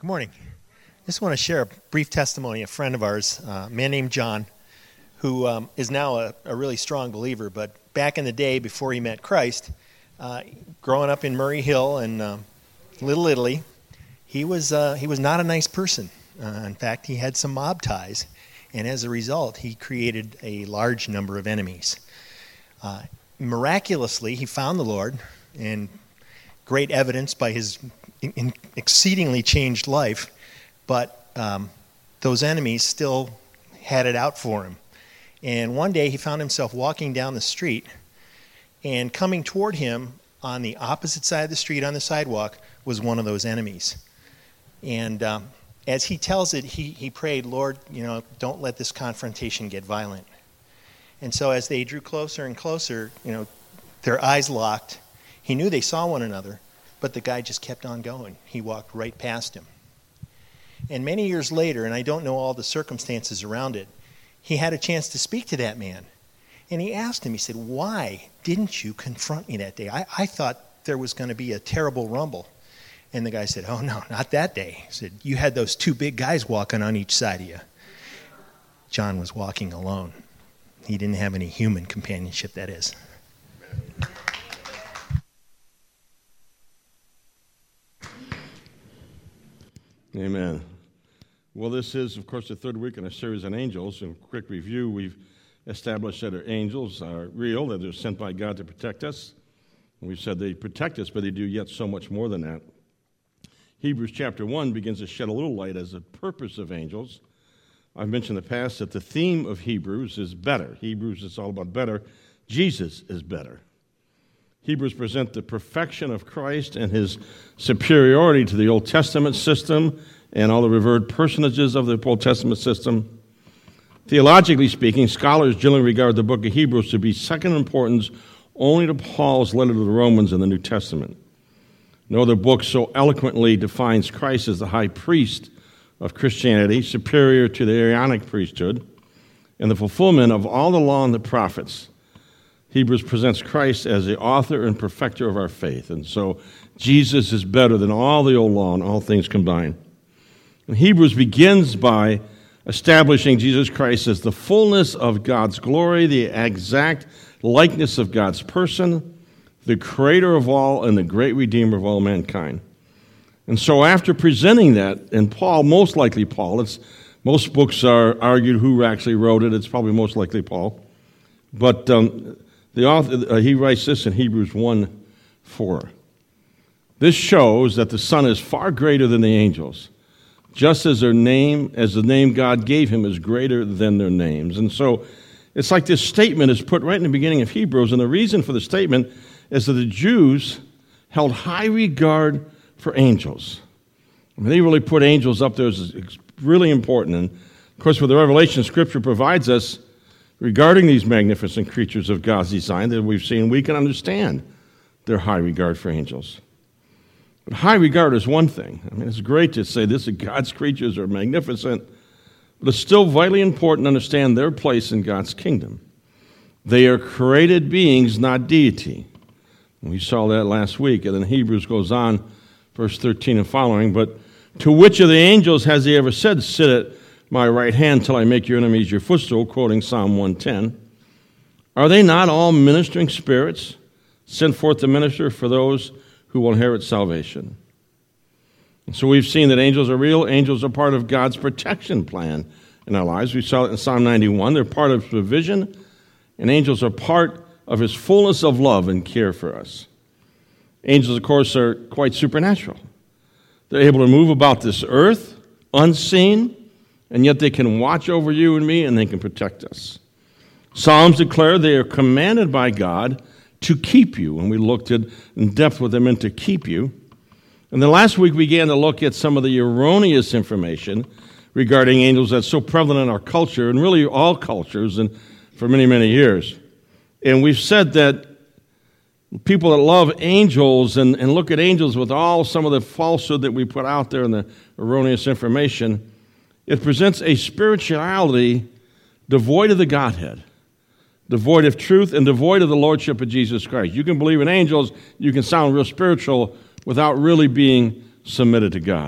Good morning. I just want to share a brief testimony. A friend of ours, a man named John, who is now a really strong believer, but back in the day before he met Christ, growing up in Murray Hill and Little Italy, he was not a nice person. In fact, he had some mob ties, and as a result, he created a large number of enemies. Miraculously, he found the Lord, and great evidence by his exceedingly changed life, but those enemies still had it out for him. And one day he found himself walking down the street, and coming toward him on the opposite side of the street on the sidewalk was one of those enemies. And as he tells it, he prayed, Lord, don't let this confrontation get violent. And so as they drew closer and closer, their eyes locked. He knew they saw one another, but the guy just kept on going. He walked right past him. And many years later, and I don't know all the circumstances around it, he had a chance to speak to that man. And he asked him, he said, why didn't you confront me that day? I thought there was going to be a terrible rumble. And the guy said, oh, no, not that day. He said, you had those two big guys walking on each side of you. John was walking alone. He didn't have any human companionship, that is. Amen. Well, this is, of course, the third week in a series on angels. In quick review, we've established that our angels are real, that they're sent by God to protect us. And we've said they protect us, but they do yet so much more than that. Hebrews chapter 1 begins to shed a little light as the purpose of angels. I've mentioned in the past that the theme of Hebrews is better. Hebrews is all about better. Jesus is better. Hebrews present the perfection of Christ and his superiority to the Old Testament system and all the revered personages of the Old Testament system. Theologically speaking, scholars generally regard the book of Hebrews to be second in importance only to Paul's letter to the Romans in the New Testament. No other book so eloquently defines Christ as the high priest of Christianity, superior to the Aaronic priesthood, and the fulfillment of all the law and the prophets. Hebrews presents Christ as the author and perfecter of our faith. And so Jesus is better than all the old law and all things combined. And Hebrews begins by establishing Jesus Christ as the fullness of God's glory, the exact likeness of God's person, the creator of all and the great redeemer of all mankind. And so after presenting that, and Paul, most likely Paul, most books are argued who actually wrote it. It's probably most likely Paul. But the author, he writes this in Hebrews 1:4. This shows that the Son is far greater than the angels, just as the name God gave him is greater than their names. And so it's like this statement is put right in the beginning of Hebrews, and the reason for the statement is that the Jews held high regard for angels. I mean, they really put angels up there as really important. And of course, with the Revelation, Scripture provides us regarding these magnificent creatures of God's design that we've seen, we can understand their high regard for angels. But high regard is one thing. I mean, it's great to say this, that God's creatures are magnificent, but it's still vitally important to understand their place in God's kingdom. They are created beings, not deity. We saw that last week, and then Hebrews goes on, verse 13 and following, but to which of the angels has he ever said, sit at my right hand till I make your enemies your footstool, quoting Psalm 110. Are they not all ministering spirits sent forth to minister for those who will inherit salvation? And so we've seen that angels are real. Angels are part of God's protection plan in our lives. We saw it in Psalm 91. They're part of his provision, and angels are part of his fullness of love and care for us. Angels, of course, are quite supernatural. They're able to move about this earth unseen, and yet they can watch over you and me, and they can protect us. Psalms declare they are commanded by God to keep you, and we looked at in depth what they meant to keep you. And then last week we began to look at some of the erroneous information regarding angels that's so prevalent in our culture, and really all cultures, and for many, many years. And we've said that people that love angels and look at angels with all some of the falsehood that we put out there and the erroneous information, it presents a spirituality devoid of the Godhead, devoid of truth, and devoid of the Lordship of Jesus Christ. You can believe in angels, you can sound real spiritual without really being submitted to God.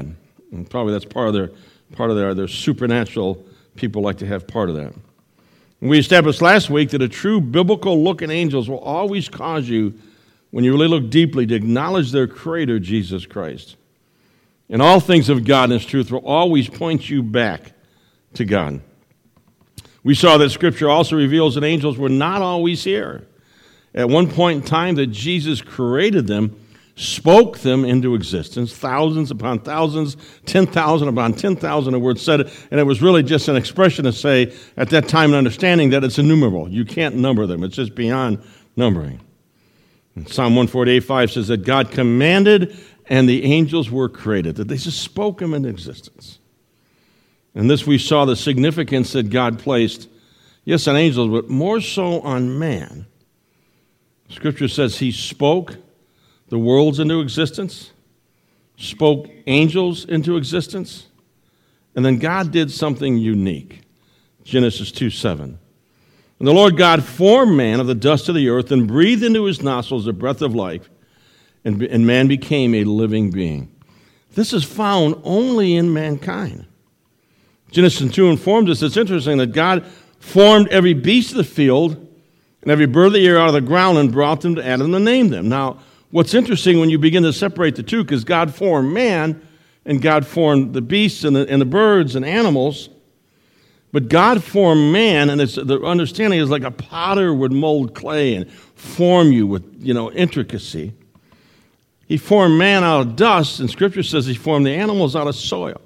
And probably that's part of their supernatural people like to have part of that. And we established last week that a true biblical look at angels will always cause you, when you really look deeply, to acknowledge their Creator, Jesus Christ. And all things of God and His truth will always point you back to God. We saw that Scripture also reveals that angels were not always here. At one point in time that Jesus created them, spoke them into existence, thousands upon thousands, 10,000 upon 10,000, the word said it, and it was really just an expression to say, at that time, an understanding that it's innumerable. You can't number them. It's just beyond numbering. And Psalm 148:5 says that God commanded and the angels were created, that they just spoke them into existence. And this we saw the significance that God placed, yes, on angels, but more so on man. Scripture says He spoke the worlds into existence, spoke angels into existence, and then God did something unique. Genesis 2:7. And the Lord God formed man of the dust of the earth and breathed into his nostrils the breath of life, and man became a living being. This is found only in mankind. Genesis 2 informs us, it's interesting, that God formed every beast of the field and every bird of the air out of the ground and brought them to Adam to name them. Now, what's interesting when you begin to separate the two, because God formed man and God formed the beasts and the birds and animals, but God formed man, and the understanding is like a potter would mold clay and form you with, intricacy. He formed man out of dust, and Scripture says He formed the animals out of soil.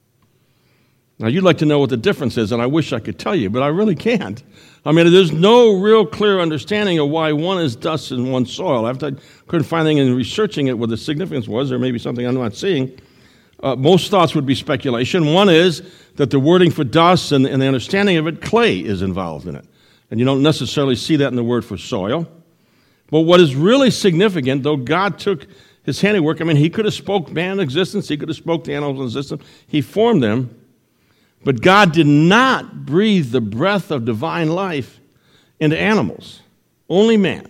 Now, you'd like to know what the difference is, and I wish I could tell you, but I really can't. I mean, there's no real clear understanding of why one is dust and one soil. I couldn't find anything in researching it what the significance was, or maybe something I'm not seeing. Most thoughts would be speculation. One is that the wording for dust and the understanding of it, clay is involved in it. And you don't necessarily see that in the word for soil. But what is really significant, though God took His handiwork, He could have spoke man into existence, He could have spoke the animals into existence, He formed them. But God did not breathe the breath of divine life into animals, only man.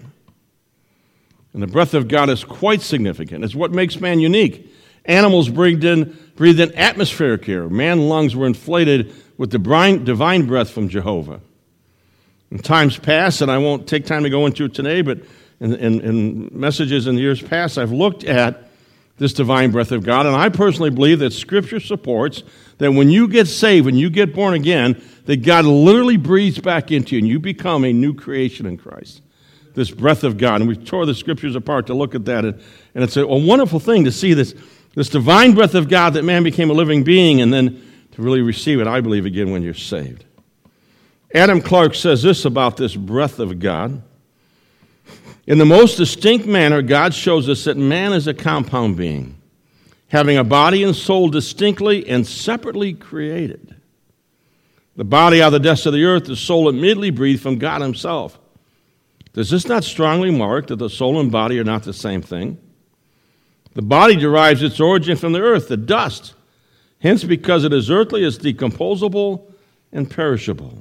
And the breath of God is quite significant. It's what makes man unique. Animals breathed in atmospheric air. Man's lungs were inflated with the divine breath from Jehovah. In times past, and I won't take time to go into it today, but in messages in years past, I've looked at this divine breath of God, and I personally believe that Scripture supports that when you get saved, when you get born again, that God literally breathes back into you, and you become a new creation in Christ. This breath of God, and we tore the Scriptures apart to look at that, and it's a wonderful thing to see this divine breath of God, that man became a living being, and then to really receive it, I believe, again, when you're saved. Adam Clarke says this about this breath of God. In the most distinct manner, God shows us that man is a compound being, having a body and soul distinctly and separately created. The body out of the dust of the earth, the soul immediately breathed from God Himself. Does this not strongly mark that the soul and body are not the same thing? The body derives its origin from the earth, the dust. Hence, because it is earthly, it's decomposable and perishable.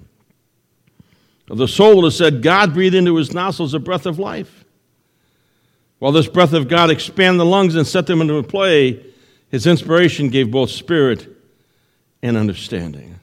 Of the soul, it is said, God breathed into his nostrils a breath of life. While this breath of God expanded the lungs and set them into play, His inspiration gave both spirit and understanding.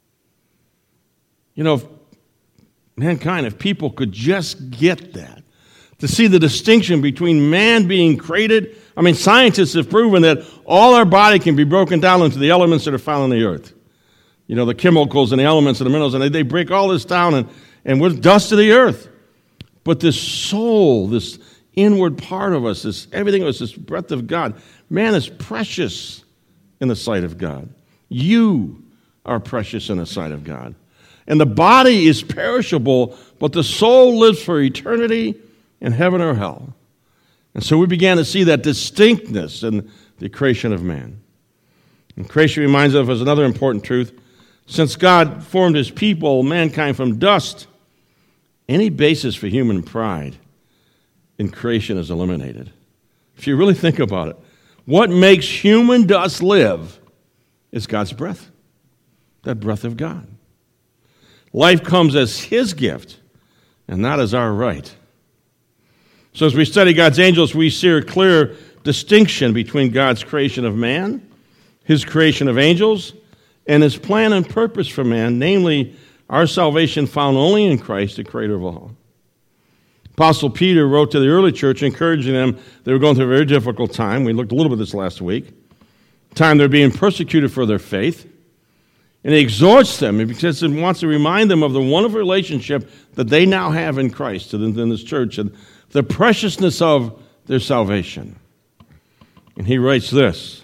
If people could just get that, to see the distinction between man being created. Scientists have proven that all our body can be broken down into the elements that are found on the earth. The chemicals and the elements and the minerals, and they break all this down, and we're dust of the earth. But this soul, this inward part of us, everything of us, this breath of God, man is precious in the sight of God. You are precious in the sight of God. And the body is perishable, but the soul lives for eternity in heaven or hell. And so we began to see that distinctness in the creation of man. And creation reminds us of another important truth. Since God formed His people, mankind, from dust, any basis for human pride in creation is eliminated. If you really think about it, what makes human dust live is God's breath, that breath of God. Life comes as His gift and not as our right. So as we study God's angels, we see a clear distinction between God's creation of man, his creation of angels, and his plan and purpose for man, namely our salvation found only in Christ, the creator of all. Apostle Peter wrote to the early church, encouraging them. They were going through a very difficult time. We looked a little bit at this last week. Time they're being persecuted for their faith. And he exhorts them because he wants to remind them of the wonderful relationship that they now have in Christ, in this church, and the preciousness of their salvation. And he writes this: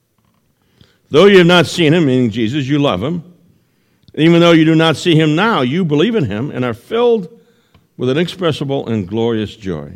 though you have not seen him, meaning Jesus, you love him. Even though you do not see him now, you believe in him and are filled with inexpressible and glorious joy.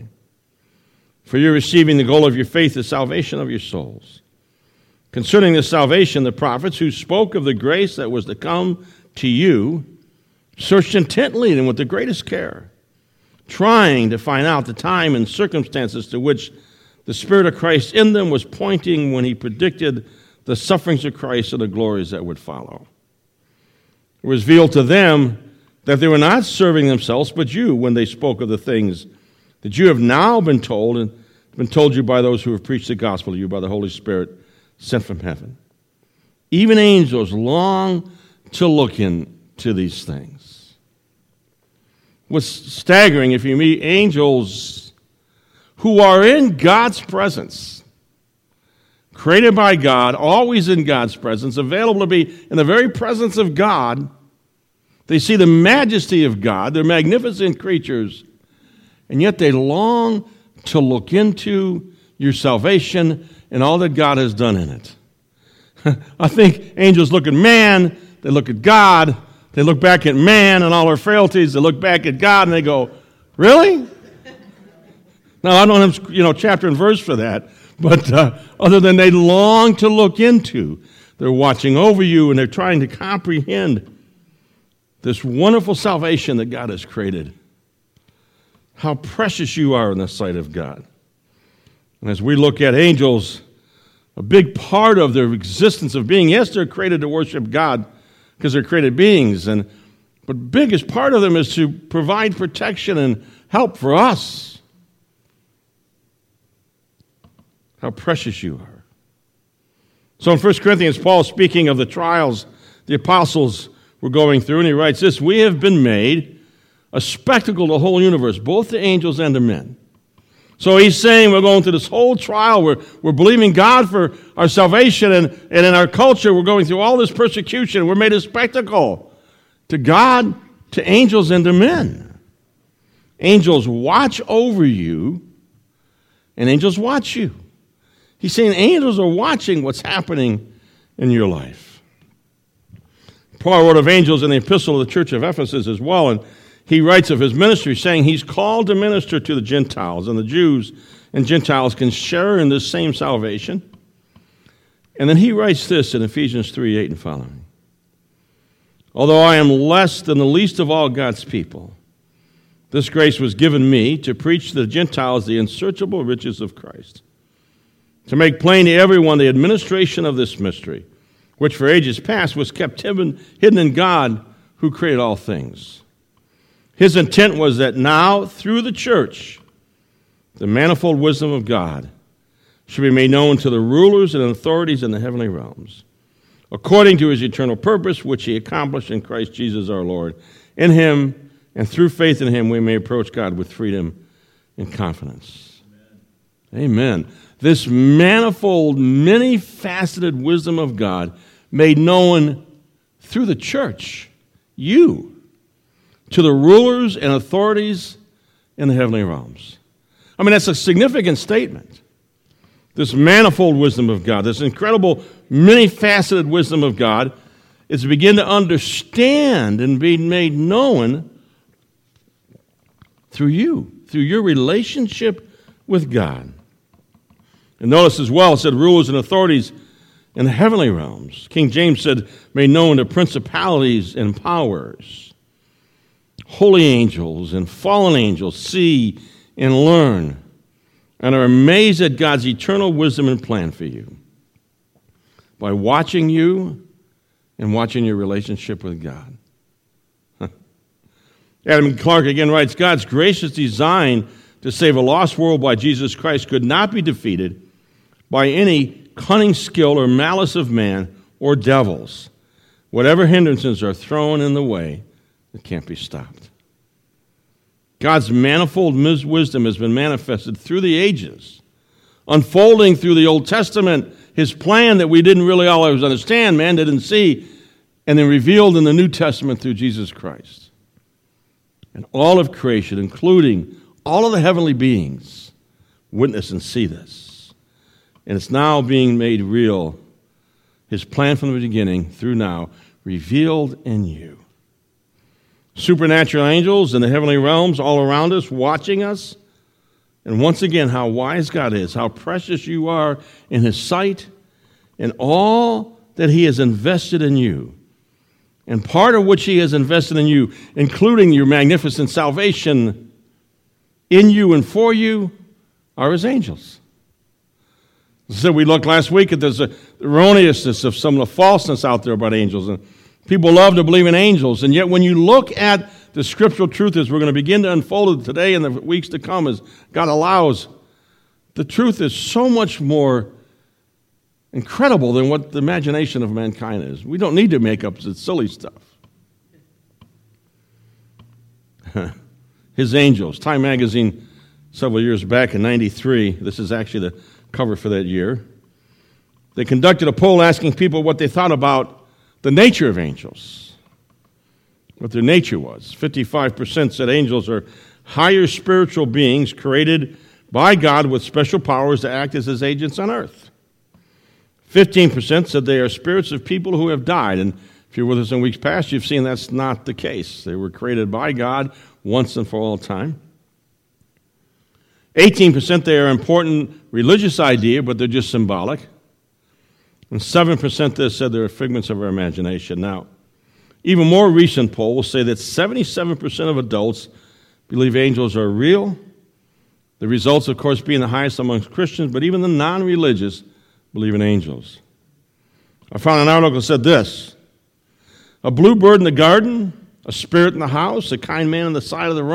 For you're receiving the goal of your faith, the salvation of your souls. Concerning this salvation, the prophets who spoke of the grace that was to come to you searched intently and with the greatest care, trying to find out the time and circumstances to which the Spirit of Christ in them was pointing when he predicted the sufferings of Christ and the glories that would follow. It was revealed to them that they were not serving themselves but you when they spoke of the things that you have now been told and been told you by those who have preached the gospel to you by the Holy Spirit sent from heaven. Even angels long to look into these things. What's staggering, if you meet angels who are in God's presence, created by God, always in God's presence, available to be in the very presence of God, they see the majesty of God, they're magnificent creatures, and yet they long to look into your salvation and all that God has done in it. I think angels look at man, they look at God, they look back at man and all our frailties, they look back at God and they go, really? Now, I don't have chapter and verse for that, but other than they long to look into, they're watching over you and they're trying to comprehend this wonderful salvation that God has created. How precious you are in the sight of God. And as we look at angels, a big part of their existence of being, yes, they're created to worship God because they're created beings, but biggest part of them is to provide protection and help for us. How precious you are. So in 1 Corinthians, Paul is speaking of the trials the apostles were going through, and he writes this: we have been made a spectacle to the whole universe, both to angels and to men. So he's saying we're going through this whole trial. We're believing God for our salvation, and in our culture we're going through all this persecution. We're made a spectacle to God, to angels, and to men. Angels watch over you, and angels watch you. He's saying angels are watching what's happening in your life. Paul wrote of angels in the epistle of the church of Ephesus as well, and he writes of his ministry, saying he's called to minister to the Gentiles, and the Jews and Gentiles can share in this same salvation. And then he writes this in Ephesians 3:8 and following: although I am less than the least of all God's people, this grace was given me to preach to the Gentiles the unsearchable riches of Christ, to make plain to everyone the administration of this mystery, which for ages past was kept hidden in God who created all things. His intent was that now, through the church, the manifold wisdom of God should be made known to the rulers and authorities in the heavenly realms, according to his eternal purpose, which he accomplished in Christ Jesus our Lord. In him and through faith in him, we may approach God with freedom and confidence. Amen. This manifold, many-faceted wisdom of God made known through the church, you, to the rulers and authorities in the heavenly realms. I mean, that's a significant statement. This manifold wisdom of God, this incredible, many-faceted wisdom of God, is to begin to understand and be made known through you, through your relationship with God. And notice as well, it said rulers and authorities in the heavenly realms. King James said, made known to principalities and powers. Holy angels and fallen angels see and learn and are amazed at God's eternal wisdom and plan for you by watching you and watching your relationship with God. Adam Clark again writes, God's gracious design to save a lost world by Jesus Christ could not be defeated by any cunning skill or malice of man or devils. Whatever hindrances are thrown in the way, it can't be stopped. God's manifold wisdom has been manifested through the ages, unfolding through the Old Testament, his plan that we didn't really always understand, man didn't see, and then revealed in the New Testament through Jesus Christ. And all of creation, including all of the heavenly beings, witness and see this. And it's now being made real, his plan from the beginning through now, revealed in you. Supernatural angels in the heavenly realms all around us, watching us. And once again, how wise God is, how precious you are in his sight, and all that he has invested in you. And part of which he has invested in you, including your magnificent salvation in you and for you, are his angels. So we looked last week at this erroneousness of some of the falseness out there about angels. And people love to believe in angels. And yet when you look at the scriptural truth as we're going to begin to unfold it today and the weeks to come as God allows, the truth is so much more incredible than what the imagination of mankind is. We don't need to make up the silly stuff. His angels. Time magazine several years back in 93, this is actually the cover for that year, they conducted a poll asking people what they thought about the nature of angels, what their nature was. 55% said angels are higher spiritual beings created by God with special powers to act as his agents on earth. 15% said they are spirits of people who have died. And if you're with us in weeks past, you've seen that's not the case. They were created by God once and for all time. 18% they are an important religious idea, but they're just symbolic. And 7% they said they're figments of our imagination. Now, even more recent polls say that 77% of adults believe angels are real. The results, of course, being the highest amongst Christians, but even the non-religious believe in angels. I found an article that said this: a bluebird in the garden, a spirit in the house, a kind man on the side of the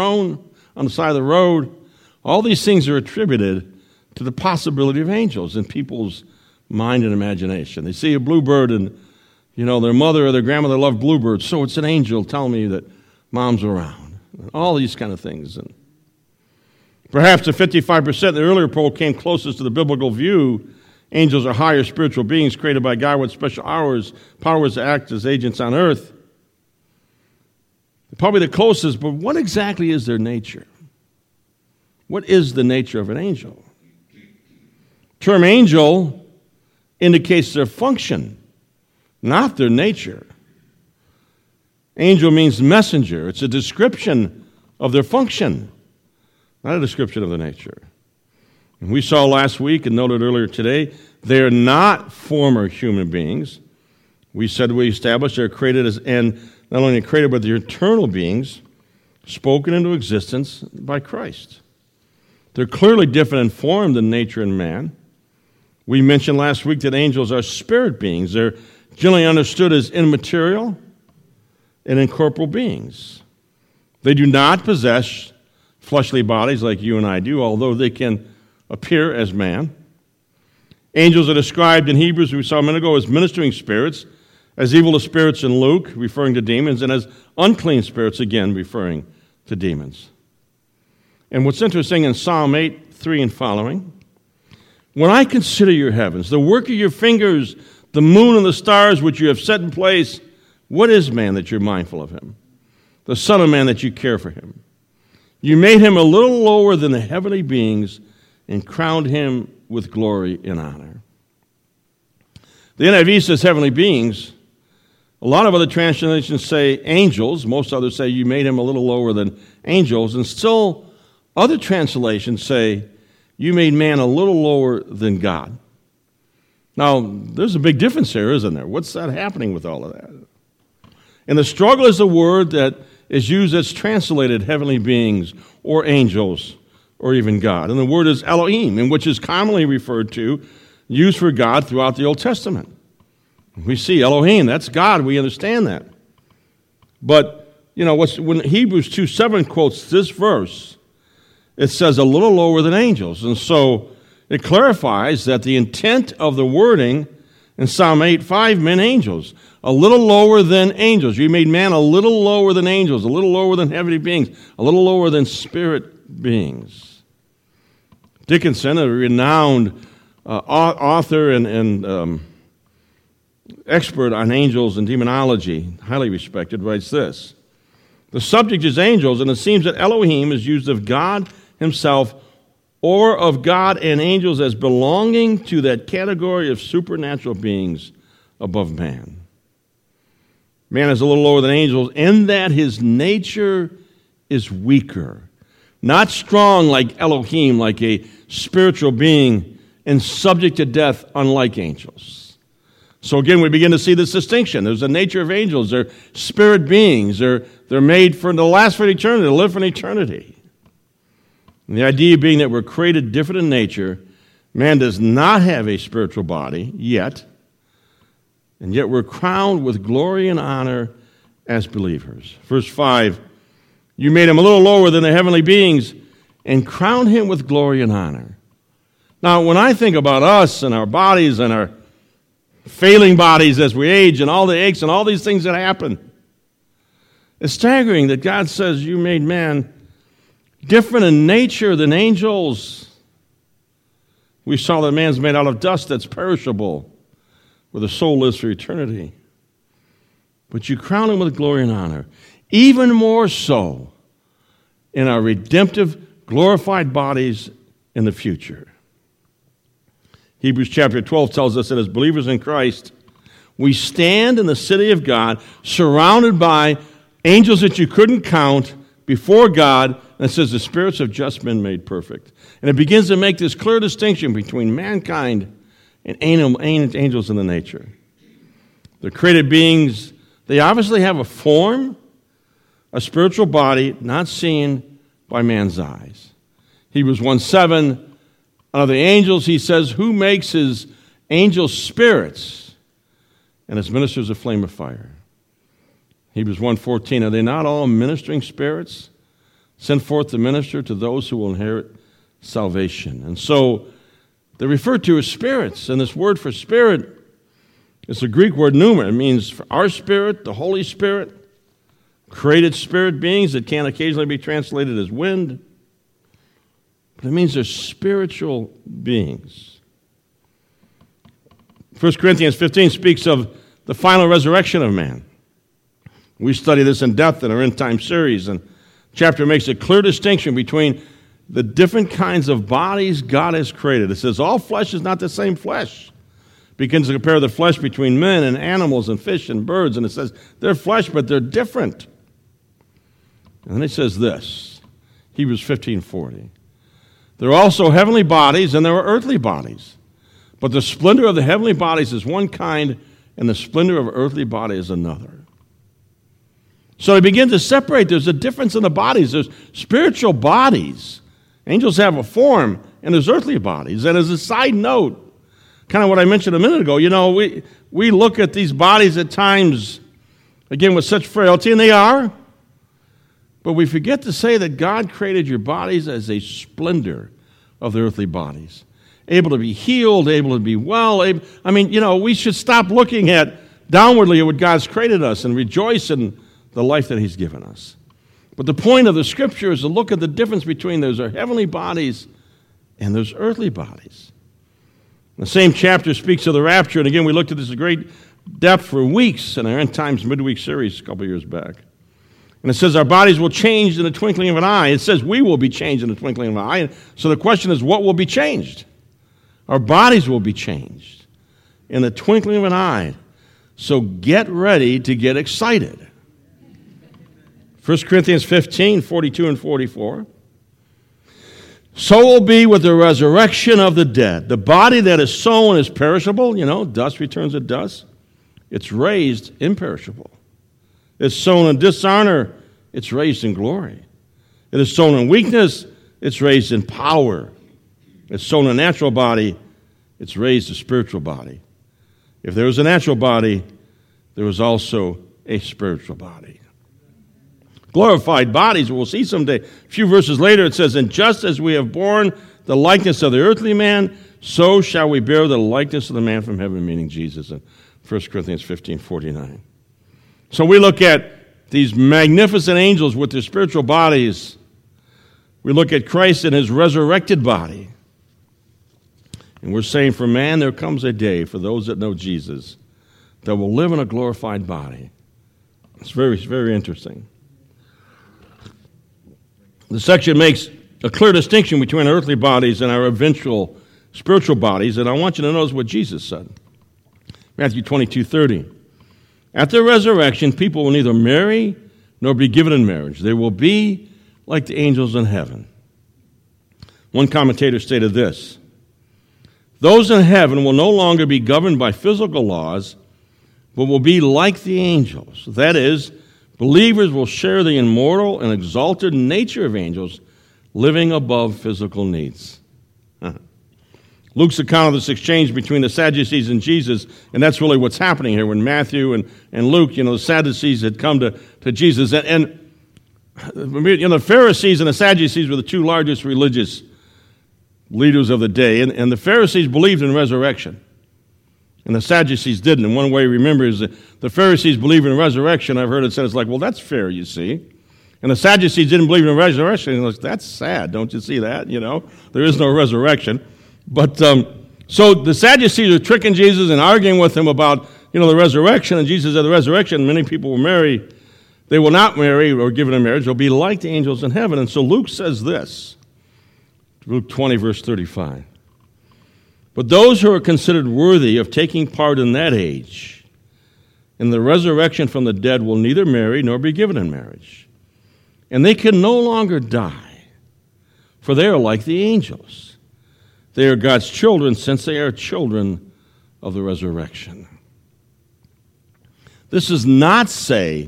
road, all these things are attributed to the possibility of angels in people's mind and imagination. They see a bluebird and, their mother or their grandmother loved bluebirds, so it's an angel telling me that mom's around. All these kind of things. And perhaps the 55% in the earlier poll came closest to the biblical view. Angels are higher spiritual beings created by God with special powers to act as agents on earth. Probably the closest, but what exactly is their nature? What is the nature of an angel? The term angel indicates their function, not their nature. Angel means messenger. It's a description of their function, not a description of the nature. And we saw last week and noted earlier today, they are not former human beings. We established they're created and not only created, but they're eternal beings spoken into existence by Christ. They're clearly different in form than nature and man. We mentioned last week that angels are spirit beings. They're generally understood as immaterial and incorporeal beings. They do not possess fleshly bodies like you and I do, although they can appear as man. Angels are described in Hebrews, we saw a minute ago, as ministering spirits, as evil spirits in Luke, referring to demons, and as unclean spirits, again, referring to demons. And what's interesting in Psalm 8:3 and following, when I consider your heavens, the work of your fingers, the moon and the stars which you have set in place, what is man that you're mindful of him? The son of man that you care for him. You made him a little lower than the heavenly beings and crowned him with glory and honor. The NIV says heavenly beings. A lot of other translations say angels. Most others say you made him a little lower than angels. And still other translations say you made man a little lower than God. Now, there's a big difference here, isn't there? What's that happening with all of that? And the struggle is a word that is used as translated heavenly beings or angels or even God. And the word is Elohim, and which is commonly referred to, used for God throughout the Old Testament. We see Elohim, that's God, we understand that. But, when Hebrews 2:7 quotes this verse, it says a little lower than angels. And so It clarifies that the intent of the wording in Psalm 8:5 meant angels, a little lower than angels. You made man a little lower than angels, a little lower than heavenly beings, a little lower than spirit beings. Dickinson, a renowned author and expert on angels and demonology, highly respected, writes this: the subject is angels, and it seems that Elohim is used of God himself or of God and angels as belonging to that category of supernatural beings above man. Man is a little lower than angels in that his nature is weaker, not strong like Elohim, like a spiritual being, and subject to death unlike angels. So again, we begin to see this distinction. There's the nature of angels. They're spirit beings. They're made to last for eternity, to live for an eternity. And the idea being that we're created different in nature. Man does not have a spiritual body yet, and yet we're crowned with glory and honor as believers. Verse 5, you made him a little lower than the heavenly beings and crowned him with glory and honor. Now, when I think about us and our bodies and our failing bodies as we age and all the aches and all these things that happen, it's staggering that God says you made man different in nature than angels. We saw that man's made out of dust that's perishable, where the soul lives for eternity. But you crown him with glory and honor, even more so in our redemptive, glorified bodies in the future. Hebrews chapter 12 tells us that as believers in Christ, we stand in the city of God, surrounded by angels that you couldn't count before God. And it says the spirits of just men made perfect. And it begins to make this clear distinction between mankind and angels in the nature. The created beings, they obviously have a form, a spiritual body, not seen by man's eyes. Hebrews 1:7, of the angels, he says, who makes his angels spirits and his ministers a flame of fire? Hebrews 1:14, are they not all ministering spirits? Send forth to minister to those who will inherit salvation. And so they're referred to as spirits. And this word for spirit is the Greek word pneuma. It means our spirit, the Holy Spirit, created spirit beings that can occasionally be translated as wind. But it means they're spiritual beings. 1 Corinthians 15 speaks of the final resurrection of man. We study this in depth in our End Time series, and chapter makes a clear distinction between the different kinds of bodies God has created. It says all flesh is not the same flesh. It begins to compare the flesh between men and animals and fish and birds, and it says they're flesh, but they're different. And then it says this, Hebrews 15:40. There are also heavenly bodies and there are earthly bodies, but the splendor of the heavenly bodies is one kind, and the splendor of earthly body is another. So they begin to separate. There's a difference in the bodies. There's spiritual bodies. Angels have a form, and there's earthly bodies. And as a side note, kind of what I mentioned a minute ago, we look at these bodies at times, again, with such frailty, and they are, but we forget to say that God created your bodies as a splendor of the earthly bodies, able to be healed, able to be well. We should stop looking at downwardly at what God's created us and rejoice in the life that he's given us. But the point of the Scripture is to look at the difference between those heavenly bodies and those earthly bodies. The same chapter speaks of the rapture, and again, we looked at this in great depth for weeks in our End Times midweek series a couple years back. And it says our bodies will change in the twinkling of an eye. It says we will be changed in the twinkling of an eye. So the question is, what will be changed? Our bodies will be changed in the twinkling of an eye. So get ready to get excited. 1 Corinthians 15, 42 and 44. So will be with the resurrection of the dead. The body that is sown is perishable. Dust returns to dust. It's raised imperishable. It's sown in dishonor. It's raised in glory. It is sown in weakness. It's raised in power. It's sown a natural body. It's raised a spiritual body. If there was a natural body, there was also a spiritual body. Glorified bodies, we'll see someday. A few verses later, it says, and just as we have borne the likeness of the earthly man, so shall we bear the likeness of the man from heaven, meaning Jesus, in 1 Corinthians 15:49. So we look at these magnificent angels with their spiritual bodies. We look at Christ in his resurrected body. And we're saying for man there comes a day, for those that know Jesus, that will live in a glorified body. It's very, very interesting. The section makes a clear distinction between our earthly bodies and our eventual spiritual bodies, and I want you to notice what Jesus said. Matthew 22:30. At the resurrection, people will neither marry nor be given in marriage. They will be like the angels in heaven. One commentator stated this: those in heaven will no longer be governed by physical laws, but will be like the angels. That is, believers will share the immortal and exalted nature of angels, living above physical needs. Luke's account of this exchange between the Sadducees and Jesus, and that's really what's happening here. When Matthew and Luke, the Sadducees had come to Jesus. And the Pharisees and the Sadducees were the two largest religious leaders of the day. And the Pharisees believed in resurrection, and the Sadducees didn't. And one way to remember is that the Pharisees believe in resurrection. I've heard it said, it's like, well, that's fair, you see. And the Sadducees didn't believe in resurrection. And that's sad, don't you see that? There is no resurrection. But so the Sadducees are tricking Jesus and arguing with him about, the resurrection. And Jesus said, the resurrection, many people will marry. They will not marry or given in marriage. They'll be like the angels in heaven. And so Luke says this, Luke 20, verse 35. But those who are considered worthy of taking part in that age, in the resurrection from the dead, will neither marry nor be given in marriage. And they can no longer die, for they are like the angels. They are God's children, since they are children of the resurrection. This does not say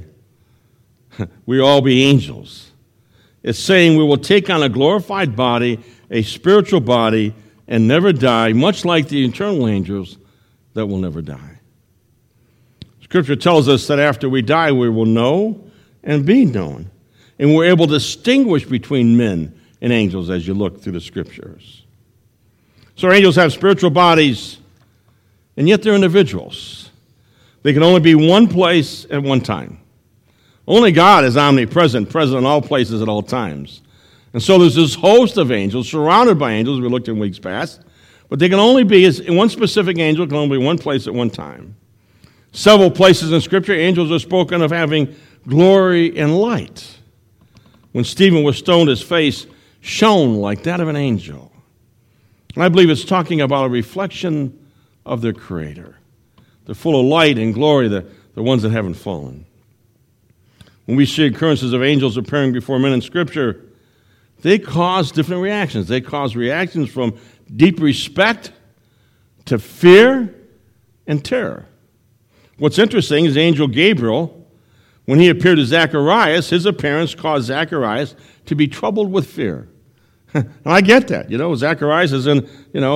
we all be angels. It's saying we will take on a glorified body, a spiritual body, and never die, much like the eternal angels that will never die. Scripture tells us that after we die, we will know and be known. And we're able to distinguish between men and angels as you look through the Scriptures. So our angels have spiritual bodies, and yet they're individuals. They can only be one place at one time. Only God is omnipresent, present in all places at all times. And so there's this host of angels, surrounded by angels, we looked in weeks past, but they can only be, one specific angel can only be one place at one time. Several places in Scripture, angels are spoken of having glory and light. When Stephen was stoned, his face shone like that of an angel. And I believe it's talking about a reflection of their Creator. They're full of light and glory, the ones that haven't fallen. When we see occurrences of angels appearing before men in Scripture, they cause different reactions. They cause reactions from deep respect to fear and terror. What's interesting is the angel Gabriel, when he appeared to Zacharias, his appearance caused Zacharias to be troubled with fear. And I get that. Zacharias is in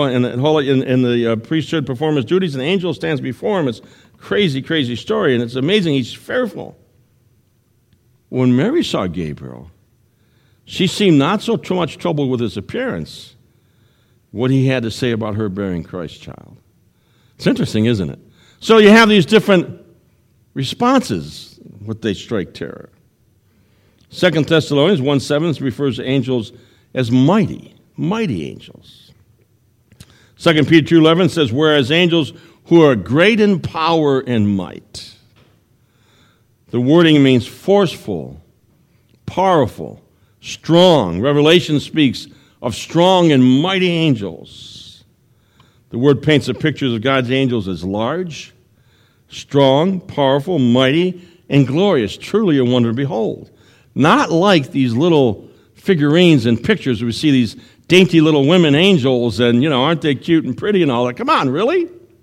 the priesthood performance duties, and the angel stands before him. It's a crazy, crazy story, and it's amazing. He's fearful. When Mary saw Gabriel, she seemed not so too much troubled with his appearance, what he had to say about her bearing Christ's child. It's interesting, isn't it? So you have these different responses, what they strike terror. 2 Thessalonians 1:7 refers to angels as mighty angels. 2 Peter 2:11 says, whereas angels who are great in power and might. The wording means forceful, powerful, strong. Revelation speaks of strong and mighty angels. The word paints a picture of God's angels as large, strong, powerful, mighty, and glorious. Truly a wonder to behold. Not like these little figurines and pictures. We see these dainty little women angels, and, aren't they cute and pretty and all that? Come on, really?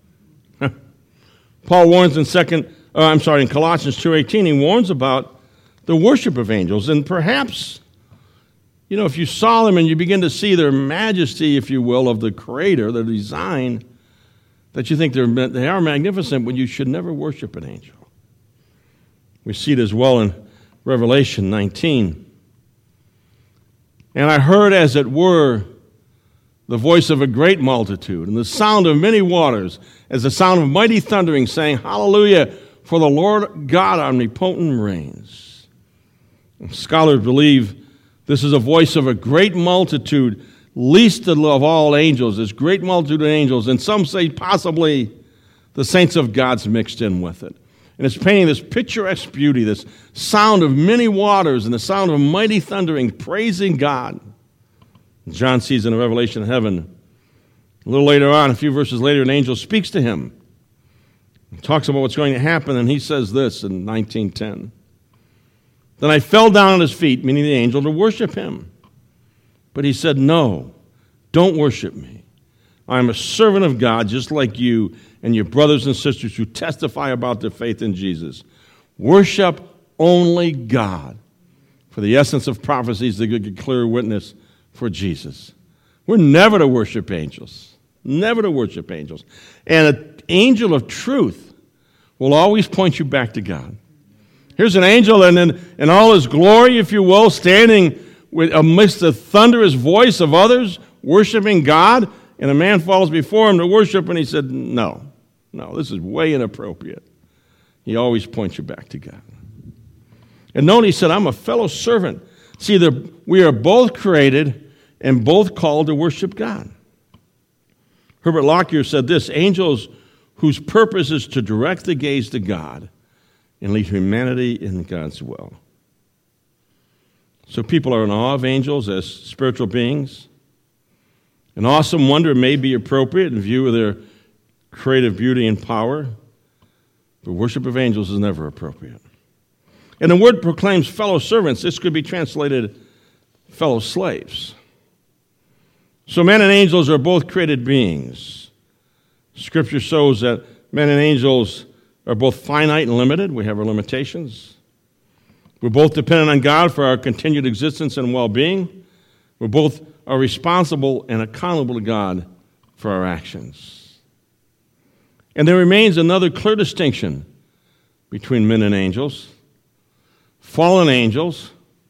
Paul warns in Colossians 2:18, he warns about the worship of angels. And perhaps, if you saw them and you begin to see their majesty, if you will, of the Creator, their design, that you think they are magnificent, but you should never worship an angel. We see it as well in Revelation 19. And I heard, as it were, the voice of a great multitude, and the sound of many waters, as the sound of mighty thundering, saying, Hallelujah, for the Lord God omnipotent reigns. And scholars believe this is a voice of a great multitude, least of all angels, this great multitude of angels, and some say possibly the saints of God's mixed in with it. And it's painting this picturesque beauty, this sound of many waters and the sound of mighty thundering, praising God. John sees in the Revelation of heaven, a little later on, a few verses later, an angel speaks to him. He talks about what's going to happen, and he says this in 19:10. Then I fell down at his feet, meaning the angel, to worship him. But he said, No, don't worship me. I am a servant of God, just like you and your brothers and sisters who testify about their faith in Jesus. Worship only God. For the essence of prophecy is to give clear witness for Jesus. We're never to worship angels. Never to worship angels. And an angel of truth will always point you back to God. Here's an angel and in all his glory, if you will, standing amidst the thunderous voice of others, worshiping God, and a man falls before him to worship, and he said, No, this is way inappropriate. He always points you back to God. And note he said, I'm a fellow servant. See, we are both created and both called to worship God. Herbert Lockyer said this, angels whose purpose is to direct the gaze to God and lead humanity in God's will. So people are in awe of angels as spiritual beings. An awesome wonder may be appropriate in view of their creative beauty and power, but worship of angels is never appropriate. And the word proclaims fellow servants. This could be translated fellow slaves. So men and angels are both created beings. Scripture shows that men and angels are both finite and limited. We have our limitations. We're both dependent on God for our continued existence and well-being. We both are responsible and accountable to God for our actions. And there remains another clear distinction between men and angels. Fallen angels,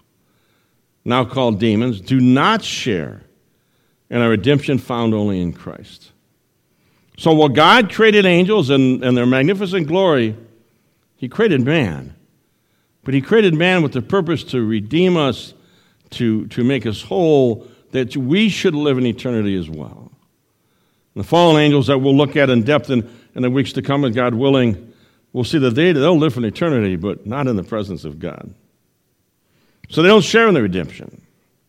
now called demons, do not share in our redemption found only in Christ. So while God created angels and their magnificent glory, he created man. But he created man with the purpose to redeem us, to make us whole, that we should live in eternity as well. And the fallen angels that we'll look at in depth in the weeks to come, and God willing, we'll see that they'll live in eternity, but not in the presence of God. So they don't share in the redemption.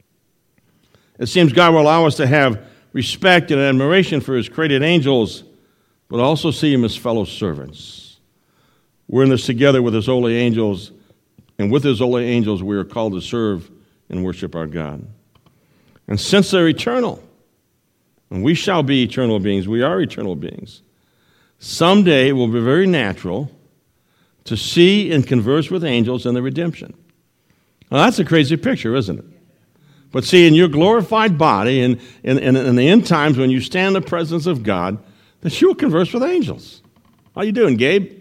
It seems God will allow us to have respect and admiration for his created angels, but also see him as fellow servants. We're in this together with his holy angels, and with his holy angels we are called to serve and worship our God. And since they're eternal, and we shall be eternal beings, we are eternal beings, someday it will be very natural to see and converse with angels in the redemption. Now that's a crazy picture, isn't it? But see, in your glorified body, and in the end times when you stand in the presence of God, that you will converse with angels. How you doing, Gabe?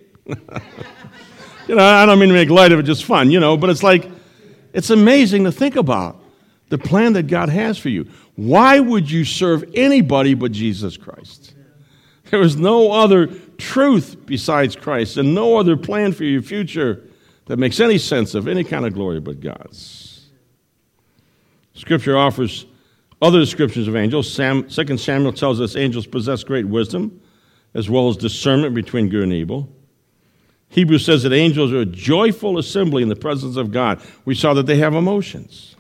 I don't mean to make light of it, just fun, but it's amazing to think about the plan that God has for you. Why would you serve anybody but Jesus Christ? There is no other truth besides Christ and no other plan for your future that makes any sense of any kind of glory but God's. Scripture offers other descriptions of angels. 2 Samuel tells us angels possess great wisdom as well as discernment between good and evil. Hebrews says that angels are a joyful assembly in the presence of God. We saw that they have emotions.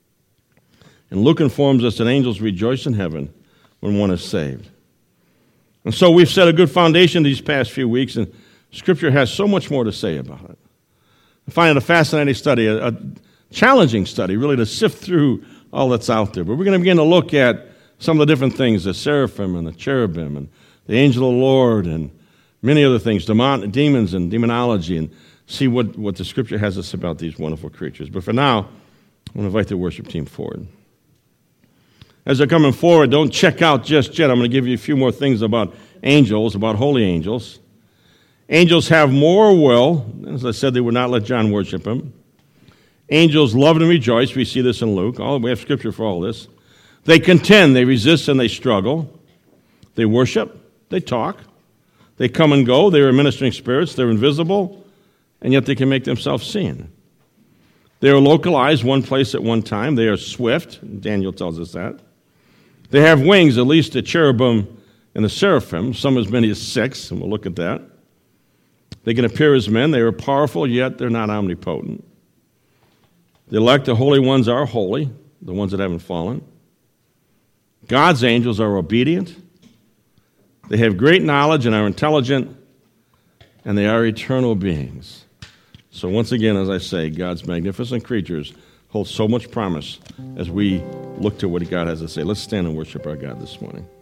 And Luke informs us that angels rejoice in heaven when one is saved. And so we've set a good foundation these past few weeks, and Scripture has so much more to say about it. I find it a fascinating study, a challenging study, really, to sift through all that's out there. But we're going to begin to look at some of the different things, the seraphim and the cherubim and the angel of the Lord and many other things, demons and demonology, and see what the Scripture has to say about these wonderful creatures. But for now, I want to invite the worship team forward. As they're coming forward, don't check out just yet. I'm going to give you a few more things about angels, about holy angels. Angels have more will. As I said, they would not let John worship him. Angels love and rejoice. We see this in Luke. We have Scripture for all this. They contend, they resist, and they struggle. They worship, they talk, they come and go, they are ministering spirits, they're invisible, and yet they can make themselves seen. They are localized one place at one time. They are swift. Daniel tells us that. They have wings, at least the cherubim and the seraphim, some as many as 6, and we'll look at that. They can appear as men. They are powerful, yet they're not omnipotent. The elect, the holy ones, are holy, the ones that haven't fallen. God's angels are obedient. They have great knowledge and are intelligent, and they are eternal beings. So once again, as I say, God's magnificent creatures hold so much promise as we look to what God has to say. Let's stand and worship our God this morning.